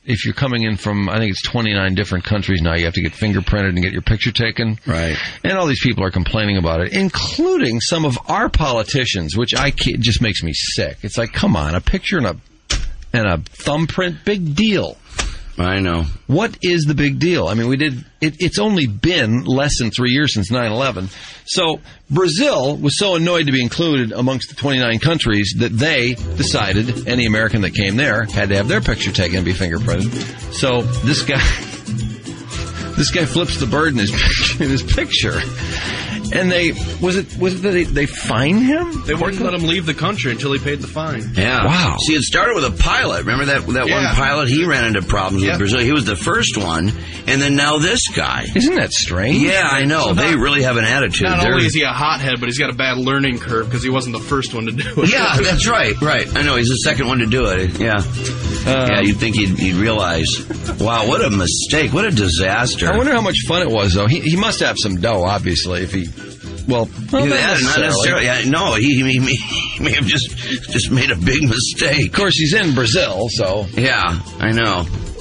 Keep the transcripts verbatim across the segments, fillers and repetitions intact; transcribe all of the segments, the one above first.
if you're coming in from, I think it's twenty-nine different countries now, you have to get fingerprinted and get your picture taken. Right. And all these people are complaining about it, including some of our politicians, which I can't, just makes me sick. It's like, come on, a picture and a and a thumbprint, big deal. I know. What is the big deal? I mean, we did, it, it's only been less than three years since nine eleven. So Brazil was so annoyed to be included amongst the twenty-nine countries that they decided any American that came there had to have their picture taken and be fingerprinted. So this guy, this guy flips the bird in his picture, in his picture. And they, was it, was it that they, they fined him? They wouldn't let him leave the country until he paid the fine. Yeah. Wow. See, it started with a pilot. Remember that that Yeah. one pilot? He ran into problems Yeah. with Brazil. He was the first one. And then now this guy. Isn't that strange? Yeah, I know. So they not- really have an attitude. Not They're- only is he a hothead, but he's got a bad learning curve because he wasn't the first one to do it. Yeah, that's right. Right. I know. He's the second one to do it. Yeah. Um, yeah, you'd think he'd, he'd realize, wow, what a mistake. What a disaster. I wonder how much fun it was, though. He, he must have some dough, obviously, if he... Well, well Yeah, not not necessarily. necessarily. Yeah, no, he, he, may, he may have just just made a big mistake. Of course, he's in Brazil, so... Yeah, I know.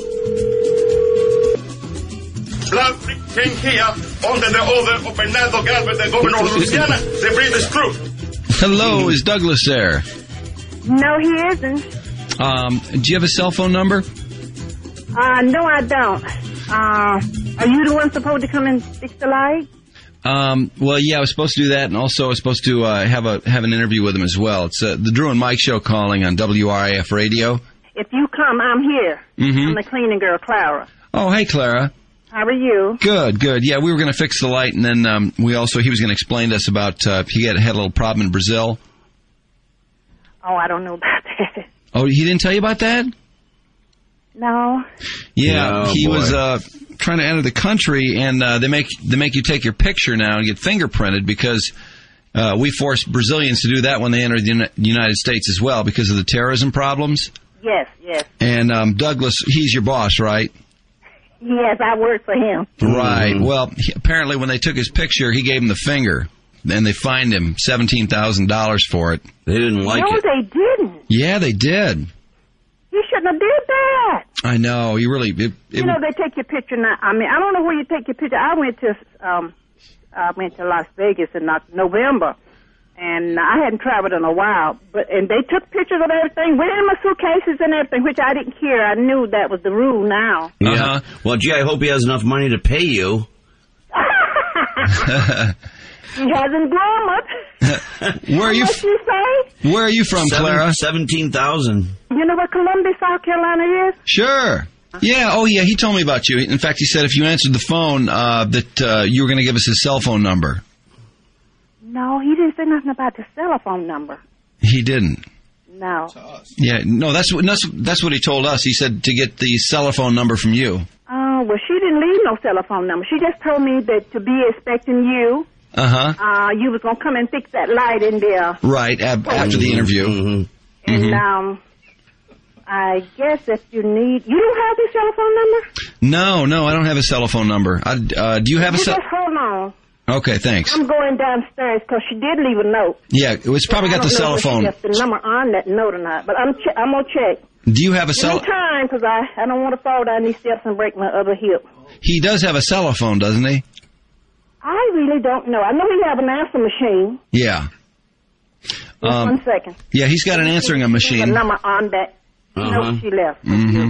Hello, is Douglas there? No, he isn't. Um, do you have a cell phone number? Uh, no, I don't. Uh, are you the one supposed to come and fix the light? Um, well, yeah, I was supposed to do that, and also I was supposed to uh, have a have an interview with him as well. It's uh, the Drew and Mike Show calling on W R I F Radio. If you come, I'm here. Mm-hmm. I'm the cleaning girl, Clara. Oh, hey, Clara. How are you? Good, good. Yeah, we were going to fix the light, and then um, we also he was going to explain to us about uh, he had, had a little problem in Brazil. Oh, I don't know about that. Oh, he didn't tell you about that? No. Yeah, Oh, he boy. was uh, trying to enter the country, and uh, they make they make you take your picture now and get fingerprinted because uh, we force Brazilians to do that when they enter the Uni- United States as well because of the terrorism problems. Yes, yes. And um, Douglas, he's your boss, right? Yes, I work for him. Right. Well, he, apparently when they took his picture, he gave him the finger, and they fined him seventeen thousand dollars for it. They didn't like no, it. they didn't. Yeah, they did. You shouldn't have did that. I know. You really... It, it, You know, they take your picture now. I mean, I don't know where you take your picture. I went to, um, I went to Las Vegas in uh, November, and I hadn't traveled in a while, but, and they took pictures of everything, went in my suitcases and everything, which I didn't care. I knew that was the rule now. Yeah. Uh-huh. Well, gee, I hope he has enough money to pay you. He hasn't grown much. Where are you? What you say? Where are you from, Seven, Clara? Seventeen thousand. You know what Columbia, South Carolina is? Sure. Yeah. Oh, yeah. He told me about you. In fact, he said if you answered the phone, uh, that uh, you were going to give us his cell phone number. No, he didn't say nothing about the telephone number. He didn't. No. Yeah. No, that's what that's, that's what he told us. He said to get the cell phone number from you. Oh, well, she didn't leave no telephone number. She just told me that to be expecting you, Uh huh. uh, you was going to come and fix that light in there. Right. Ab- after the interview. Mm-hmm. And, Mhm. um, I guess if you need, you don't have the telephone number? No, no, I don't have a cell phone number. I, uh, do you have a You cell? just hold on. Okay, thanks. I'm going downstairs because she did leave a note. Yeah, it's probably got the I don't know cell if she phone. left the number on that note or not, but I'm che- I'm gonna check. Do you have a Give cell? me time because I I don't want to fall down these steps and break my other hip. He does have a cell phone, doesn't he? I really don't know. I know he have an answer machine. Yeah. Just Um, one second. yeah, he's got an answering a The machine. number on that Uh-huh. note she left. Mm-hmm.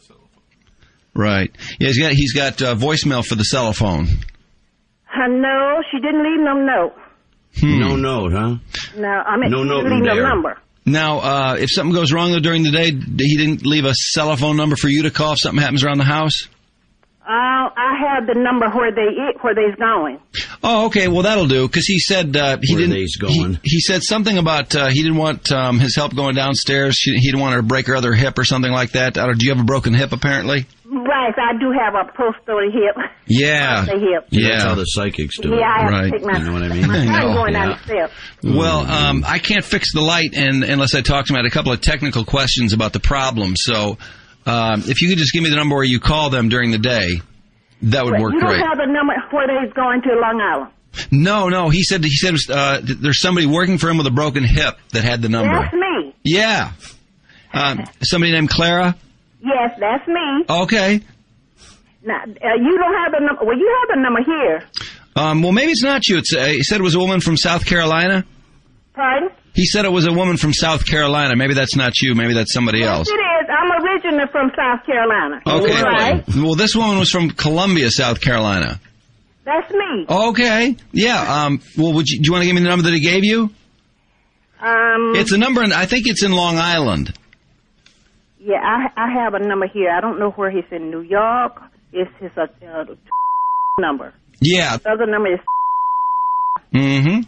Right. Yeah, he's got he's got uh, voicemail for the cell phone. Uh, no, she didn't leave no note. Hmm. No note, huh? No, I mean, No she note didn't leave in no there. number. Now, uh, if something goes wrong though during the day, d- he didn't leave a cell phone number for you to call if something happens around the house? Uh, I have the number where they where they's going. Oh, okay. Well, that'll do. Because he said uh, he Where didn't. they's going. He, he said something about uh, he didn't want um, his help going downstairs. She, he didn't want her to break her other hip or something like that. Or do you have a broken hip? Apparently. Right, I do have a posterior hip. Yeah. The hip. Yeah, that's Yeah. how the psychics do Yeah, I it. have Right. to take my, You know what I mean? my I time know, going down yeah. the steps. Well, um, I can't fix the light and, unless I talk to him. I had a couple of technical questions about the problem. So, um, if you could just give me the number where you call them during the day, that would Wait, work you great. don't have the number where they's going to Long Island. No, no. He said he said uh, th- there's somebody working for him with a broken hip that had the number. That's me. Yeah. Um, somebody named Clara. Yes, that's me. Okay. Now, uh, you don't have the number. Well, you have the number here. Um, well, maybe it's not you. It's, uh, he said it was a woman from South Carolina. Pardon? He said it was a woman from South Carolina. Maybe that's not you. Maybe that's somebody Yes, else. it is. I'm originally from South Carolina. Okay. Right? Well, this woman was from Columbia, South Carolina. That's me. Okay. Yeah. Um, well, would you, do you want to give me the number that he gave you? Um. It's a number, in, I think it's in Long Island. Yeah, I I have a number here. I don't know where he's in New York. It's his uh, uh, number. Yeah. The other number is. Mm-hmm.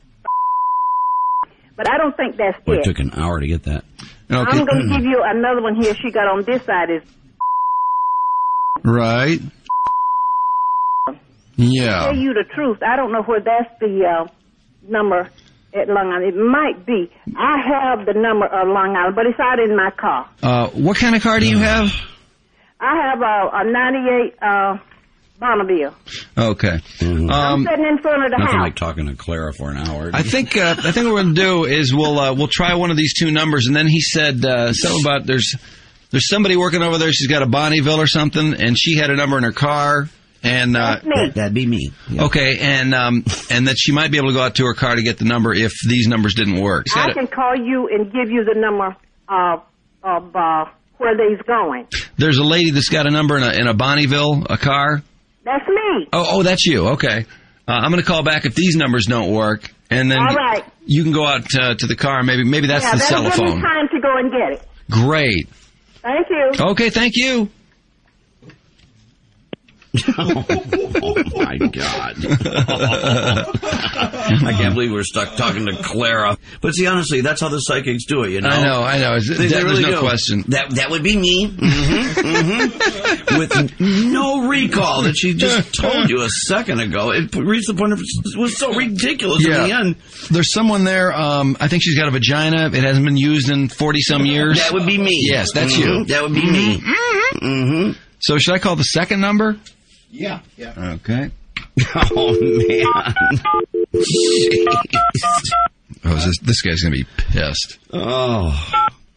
But I don't think that's Well, it. it took an hour to get that. Okay. I'm going to give you another one here. She got on this side is. Right. To Yeah. tell you the truth, I don't know where that's the uh, number at Long Island. It might be. I have the number of Long Island, but it's out in my car. Uh, what kind of car do you have? I have a, a ninety-eight uh, Bonneville. Okay. Mhm. I'm Um, sitting in front of the Nothing house. like talking to Clara for an hour. I think uh, I think what we're going to do is we'll uh, we'll try one of these two numbers, and then he said uh, something about there's there's somebody working over there. She's got a Bonneville or something, and she had a number in her car, and uh, That's me. That'd be me. Yeah. okay, and um, and that she might be able to go out to her car to get the number if these numbers didn't work. She's I got can call you and give you the number of, of uh, where they's going. a- there's a lady that's got a number in a in a Bonneville, a car. That's me. Oh, oh, that's you. Okay, uh, I'm going to call back if these numbers don't work, and then All right. you can go out uh, to the car. Maybe maybe that's yeah, the that'll give telephone. me time to go and get it. Great. Thank you. Okay, thank you. Oh, my God. I can't believe we're stuck talking to Clara. But see, honestly, that's how the psychics do it, you know? I know, I know. Is it- They- they there's really no do. question. That that would be me. Mm-hmm, mm-hmm. With no recall that she just told you a second ago. It reached the point of it was so ridiculous in the end. There's someone there, um, I think she's got a vagina. It hasn't been used in forty-some years. That would be me. Yes, that's Mhm, you. That would be me. Mm-hmm. So should I call the second number? Yeah, yeah. Okay. Oh, man. Oh, this, this guy's going to be pissed. Oh.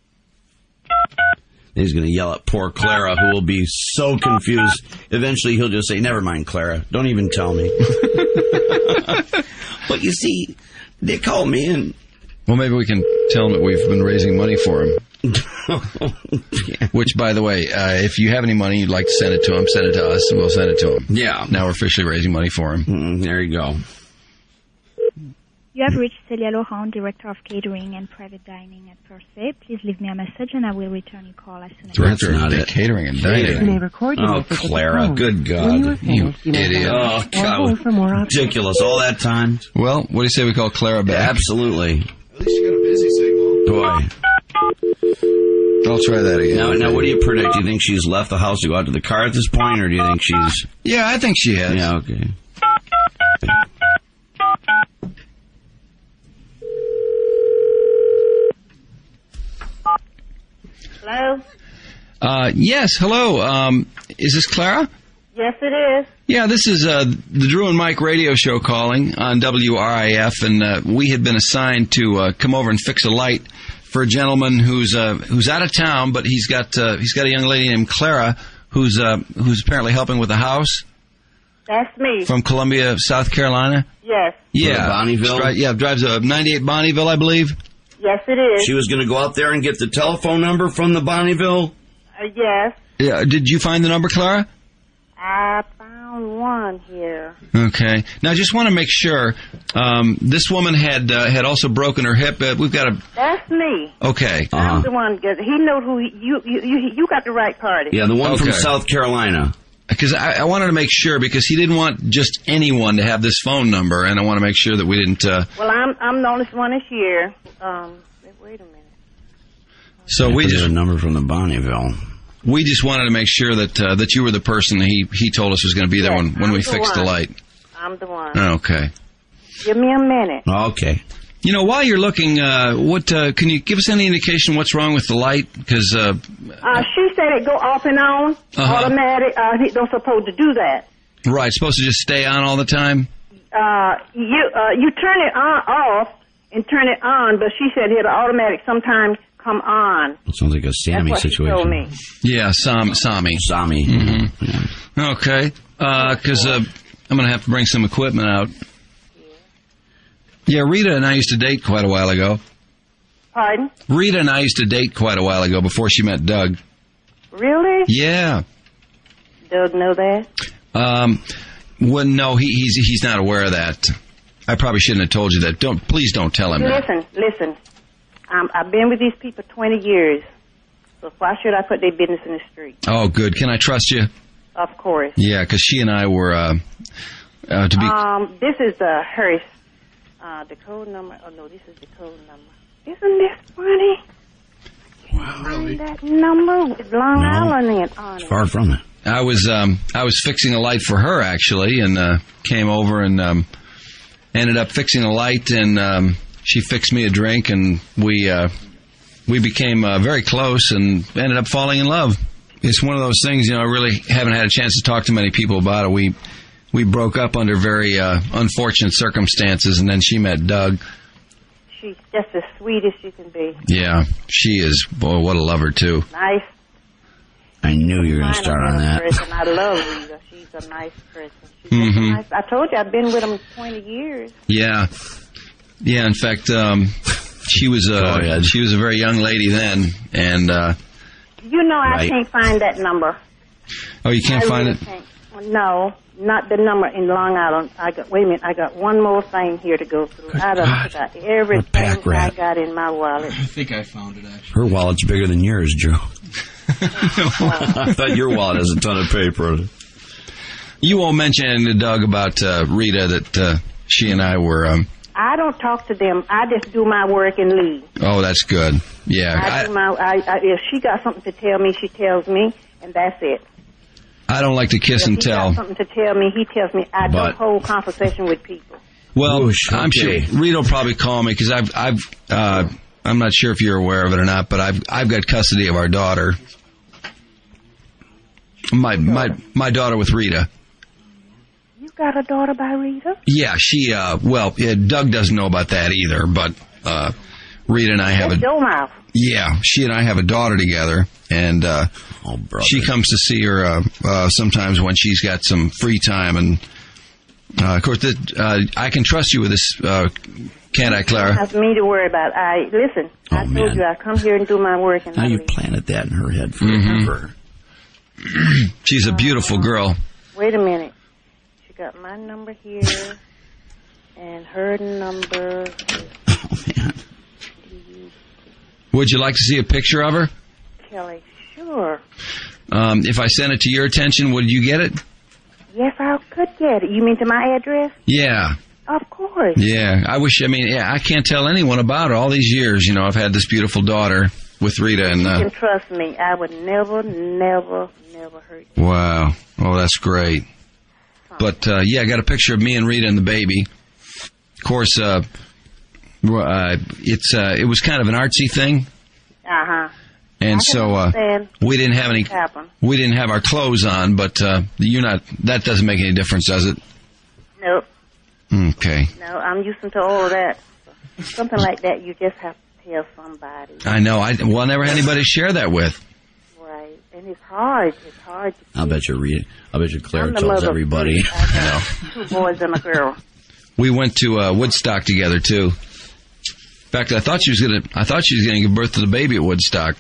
He's going to yell at poor Clara, who will be so confused. Eventually, he'll just say, never mind, Clara. Don't even tell me. But you see, they call me and... Well, maybe we can tell him that we've been raising money for him. Yeah. Which, by the way, uh, if you have any money you'd like to send it to him, send it to us, and we'll send it to him. Yeah. Now we're officially raising money for him. Mm, there you go. You have reached Celia Laurent, Director of Catering and Private Dining at Per Se. Please leave me a message and I will return your call as soon as Director That's not of it. catering and You dining. may record your Oh, message at the Clara, tone. good God. When you are You finished, you may idiot. hang up Oh, or God. hold for more options. Ridiculous. All that time. Well, what do you say we call Clara back? Absolutely. At least you got a busy signal. Boy. I'll try that again. Now, now, what do you predict? Do you think she's left the house to go out to the car at this point, or do you think she's... Yeah, I think she has. Yeah, okay. Hello? Uh, yes, hello. Um, is this Clara? Yes, it is. Yeah, this is uh, the Drew and Mike radio show calling on W R I F, and uh, we had been assigned to uh, come over and fix a light for a gentleman who's uh, who's out of town, but he's got uh, he's got a young lady named Clara who's uh, who's apparently helping with the house That's me. from Columbia, South Carolina. Yes. Yeah, Bonneville? Dri- yeah, drives a ninety-eight Bonneville, I believe. Yes, it is. She was going to go out there and get the telephone number from the Bonneville? Uh, yes. Yeah, did you find the number, Clara? I found one here. Okay. Now, I just want to make sure. Um, this woman had uh, had also broken her hip. Uh, we've got a. That's me. Okay. Uh-huh. I'm the one. That, he knows who he, you, you. You you got the right party. Yeah, the one from Okay. South Carolina. Because I, I wanted to make sure, because he didn't want just anyone to have this phone number, and I want to make sure that we didn't. Uh, Well, I'm I'm the only one this year. Um, wait a minute. so I we put just a number from the Bonneville. we just wanted to make sure that uh, that you were the person he he told us was going to be there Yes, when, when I'm we the fixed the one. light. I'm the one. Okay. Give me a minute. Okay. You know, while you're looking, uh, what uh, can you give us any indication what's wrong with the light? Because uh, Uh, she said it go off and on, Uh-huh. automatic. Uh, he don't supposed to do that. right, it's supposed to just stay on all the time. Uh, you uh, you turn it on off and turn it on, but she said it'll automatic sometimes come on. It sounds like a Sammy That's what situation. She told me. Yeah, Sam, Sami. Sammy. Mm-hmm. Yeah. Okay, because uh, uh, I'm going to have to bring some equipment out. Yeah, Rita and I used to date quite a while ago. Pardon? Rita and I used to date quite a while ago before she met Doug. Really? Yeah. Doug know that? Um, well, no, he, he's he's not aware of that. I probably shouldn't have told you that. Don't please don't tell him that. Listen, listen. Um, I've been with these people twenty years, so why should I put their business in the street? Oh, good. Can I trust you? Of course. Yeah, because she and I were uh, uh, to be. Um, this is uh, hers. Uh, the code number. Oh no, this is the code number. Isn't this funny? Wow, really? That number with Long No. Island on it. Far from it. I was um, I was fixing a light for her actually, and uh, came over and um, ended up fixing a light, and um, she fixed me a drink, and we uh, we became uh, very close, and ended up falling in love. It's one of those things, you know. I really haven't had a chance to talk to many people about it. We we broke up under very uh, unfortunate circumstances, and then she met Doug. She's just as sweet as she can be. Yeah, she is. Boy, what a lover too. Nice. I knew you were going to start on that. Person. I love Rita. She's a nice person. She's Mhm. just nice. I told you I've been with him twenty years. Yeah, yeah. In fact, um, she was Go a ahead. she was a very young lady then, and uh, You know I Right. can't find that number. oh, you can't I find really it. Can't. No, not the number in Long Island. I got. Wait a minute. I got one more thing here to go through. I done God. forgot everything pack I rat. got in my wallet. I think I found it, actually. Her wallet's bigger than yours, Joe. I thought your wallet has a ton of paper. You won't mention to Doug about uh, Rita that uh, she and I were. Um, I don't talk to them. I just do my work and leave. oh, that's good. Yeah, I, do I, my. I, I, if she got something to tell me, she tells me, and that's it. I don't like to kiss If and he tell. got something to tell me, he tells me. I But- don't hold conversation with people. Well, Whoosh, I'm okay. sure Rita will probably call me because I've I've uh, I'm not sure if you're aware of it or not, but I've I've got custody of our daughter. My my my daughter with Rita. You got a daughter by Rita? Yeah, she. Uh, well, yeah, Doug doesn't know about that either, but uh, Rita and I have That's a. your mouth. Yeah, she and I have a daughter together, and uh, Oh, brother. she comes to see her uh, uh, sometimes when she's got some free time, and uh, of course, that, uh, I can trust you with this, uh, can't I, Clara? That's me to worry about. I listen. Oh, I told man. you I come here and do my work and Now I you leave. planted that in her head Mm-hmm. forever. She's a beautiful girl. Wait a minute. She got my number here, and her number. Is, Oh, man. Would you like to see a picture of her? Kelly, sure. Um, if I sent it to your attention, would you get it? Yes, I could get it. You mean to my address? Yeah, Of course. yeah. I wish. I mean, yeah. I can't tell anyone about her. All these years, you know, I've had this beautiful daughter with Rita, and You uh, can trust me. I would never, never, never hurt you. wow. Oh, that's great. But uh, yeah, I got a picture of me and Rita and the baby. Of course, uh, uh, it's uh, it was kind of an artsy thing, Uh huh. and I can so uh, understand we didn't have any. what happened. We didn't have our clothes on, but uh, you're not. That doesn't make any difference, does it? Nope. Okay. No, I'm used to all of that. Something like that, you just have to tell somebody. I know. I well, I never had anybody to share that with. Right. And it's hard. It's hard to I'll bet you read. I'll bet you Claire I'm the tells mother of everybody. three. I got two boys and a girl. We went to uh, Woodstock together too. In fact, I thought she was gonna. I thought she was gonna give birth to the baby at Woodstock.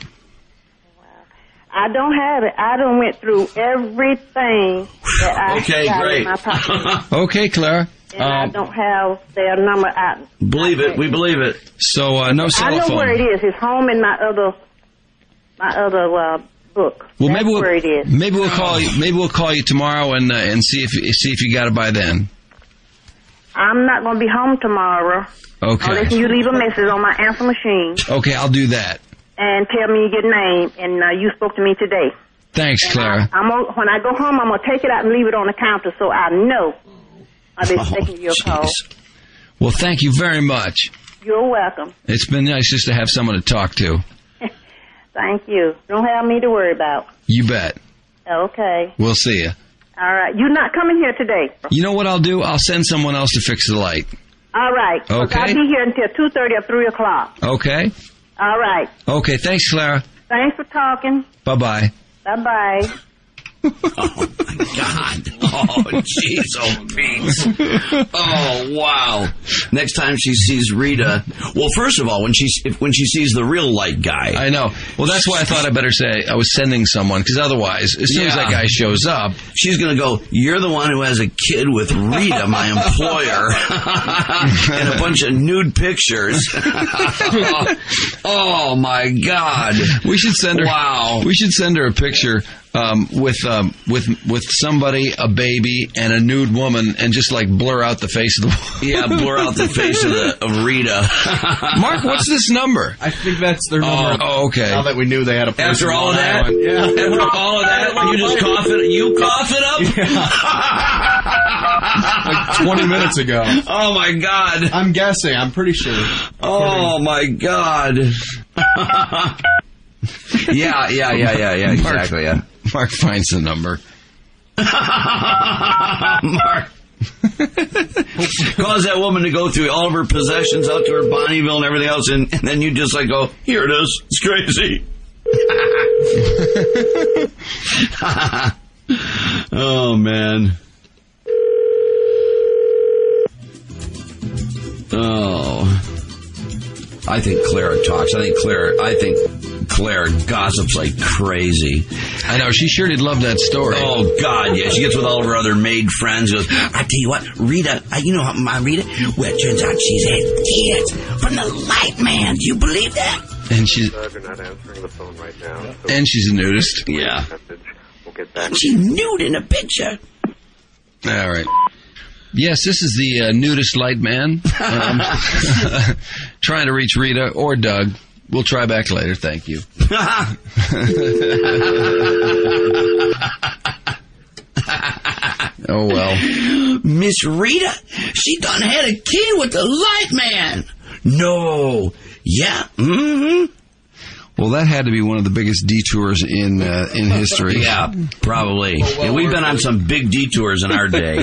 I don't have it. I done went through everything that I Okay, got great. in my pocket. Okay, Clara. And I Um, don't have their number out. Believe it. We believe it. so uh, no I cell know phone. where it is. It's home in my other, my other uh, book. Well, That's maybe we'll where it is. maybe we'll call you. Maybe we'll call you tomorrow and uh, and see if see if you got it by then. I'm not going to be home tomorrow. Okay. Unless you leave a message on my answer machine Okay, I'll do that. and tell me your name and uh, you spoke to me today. Thanks, And Clara. I, I'm gonna, when I go home, I'm going to take it out and leave it on the counter so I know I've been Oh, taking your call. jeez. Well, thank you very much. You're welcome. It's been nice just to have someone to talk to. Thank you. Don't have me to worry about. You bet. Okay. We'll see you. All right. You're not coming here today. You know what I'll do? I'll send someone else to fix the light. All right. 'Cause Okay. I'll be here until two thirty or three o'clock. Okay? All right. Okay, thanks, Clara. Thanks for talking. Bye-bye. Bye-bye. Oh, my God. Oh, jeez, oh, Pete. Oh, wow. Next time she sees Rita, well, first of all, when she if, when she sees the real light guy. I know. Well, that's why I thought I better say I was sending someone, because otherwise, as soon Yeah. as that guy shows up... She's going to go, you're the one who has a kid with Rita, my employer, and a bunch of nude pictures. oh, oh, my God. We should send her... Wow. We should send her a picture... Um, with um, with with somebody, a baby, and a nude woman, and just like blur out the face of the Yeah, blur out the face of, the, of Rita. Mark, what's this number? I think that's their number. Oh, okay. Now that we knew they had a person After all of on that? one. Yeah. After all of that, you just cough it, you cough it up? Like twenty minutes ago. Oh, my God. I'm guessing. I'm pretty sure. Oh, my God. yeah, yeah, yeah, yeah, yeah, exactly, yeah. Mark finds the number. Mark. Cause that woman to go through all of her possessions out to her Bonneville and everything else, and, and then you just like go, here it is. It's crazy. Oh, man. Oh. I think Clara talks. I think Claire, I think Claire gossips like crazy. I know, she sure did love that story. Oh, God, yeah. She gets with all of her other maid friends. Goes, I tell you what, Rita, uh, you know how my Rita? Well, it turns out she's had kids from the light man. Do you believe that? And she's, Uh, they're not answering the phone right now. So and she's a nudist. Yeah. message. We'll get back. She's nude in a picture. All right. Yes, this is the uh, nudist light man. Um, trying to reach Rita or Doug. We'll try back later. Thank you. Oh, well. Miss Rita, she done had a kid with the light man. No. Yeah. Mm-hmm. Well, that had to be one of the biggest detours in uh, in history. Yeah, probably. And we've been on some big detours in our day.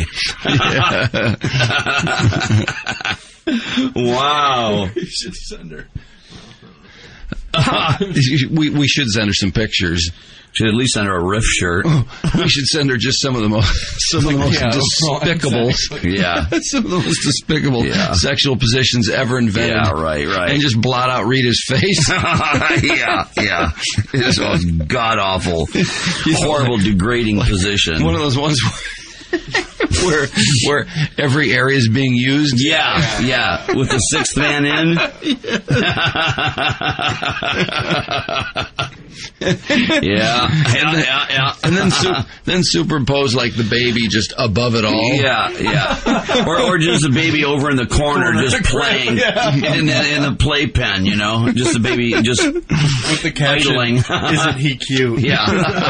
Wow. You should send her. we we should send her some pictures. Should at least send her a riff shirt. We should send her just some of the most some of the most Yeah, despicable, exactly. Yeah. some of the most despicable Yeah. sexual positions ever invented. Yeah, right, right. And just blot out Rita's face. yeah, yeah. This was god awful, horrible, degrading position. One of those ones where where every area is being used. Yeah, yeah, with the sixth man in. yeah, yeah, yeah, yeah. And then su- then superimpose like the baby just above it all. Yeah, yeah. Or or just the baby over in the corner, just playing in, the, in the playpen, you know, just the baby just With the caption, idling. isn't he cute? Yeah.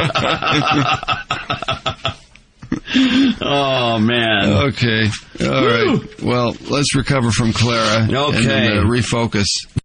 Oh, man. Okay. All right. Well, let's recover from Clara. Okay. And then, uh, refocus.